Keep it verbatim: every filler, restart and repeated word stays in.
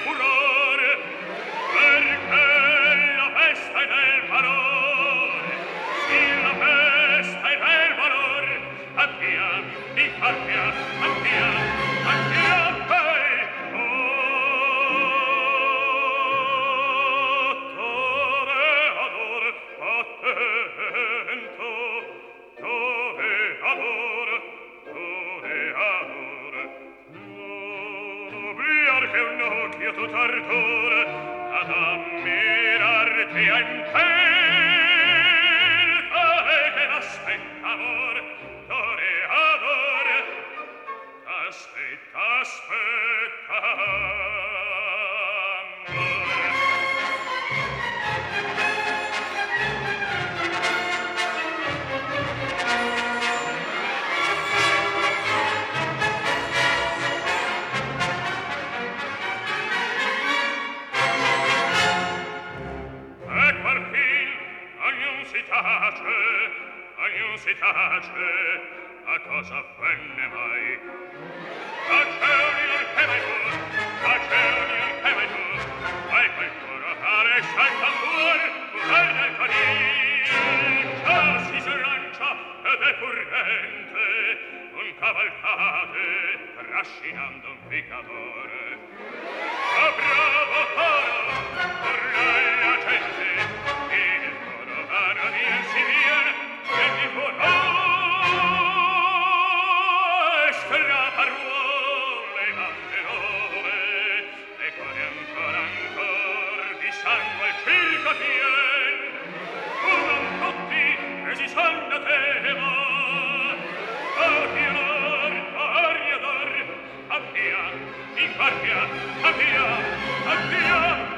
furore, perché la festa è del valore, sì la festa è del valore, andiamo, infarchiamo, andiamo, andiamo, beh, toreador, attento, toreador, toreador, non obliar che un occhio tu t'ardore, ad ammirarti a imperta e che l'aspetta amor, toreador, aspetta, aspetta, amor. Ecco al fin, ognun si tace, ognun si tace, a cosa avvenne mai? Tace ognun che mai tu, tace ognun che mai tu, vai qualcuno fare salta fuor, fuor del conil, già si slancia ed è furrente, un cavalcate, trascinando un picatore. Oh, bravo coro, urlai la gente, il coro vano vien si vien, e di furore, straparuole, banderole, e core ancora ancor di sangue al circo vien, furon tutti che si son da tema, Ariador, Ariador, avvia, infarchia, avvia, avvia,